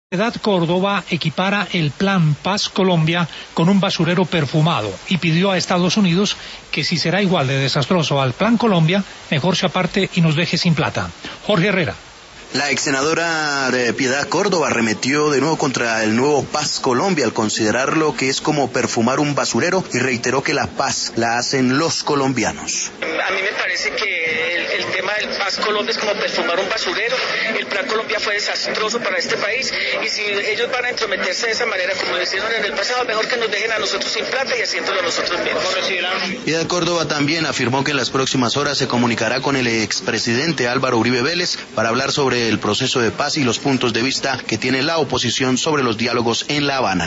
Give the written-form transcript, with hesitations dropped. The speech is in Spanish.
Piedad Córdoba equipara el Plan Paz Colombia con un basurero perfumado y pidió a Estados Unidos que si será igual de desastroso al Plan Colombia, mejor se aparte y nos deje sin plata. Jorge Herrera. La ex senadora Piedad Córdoba arremetió de nuevo contra el nuevo Paz Colombia al considerarlo que es como perfumar un basurero y reiteró que la paz la hacen los colombianos. A mí me parece que el tema del Paz Colombia es como perfumar un basurero. El Plan Colombia fue desastroso para este país y si ellos van a entrometerse de esa manera como lo hicieron en el pasado, mejor que nos dejen a nosotros sin plata y haciéndolo nosotros mismos. Piedad Córdoba también afirmó que en las próximas horas se comunicará con el expresidente Álvaro Uribe Vélez para hablar sobre el proceso de paz y los puntos de vista que tiene la oposición sobre los diálogos en La Habana.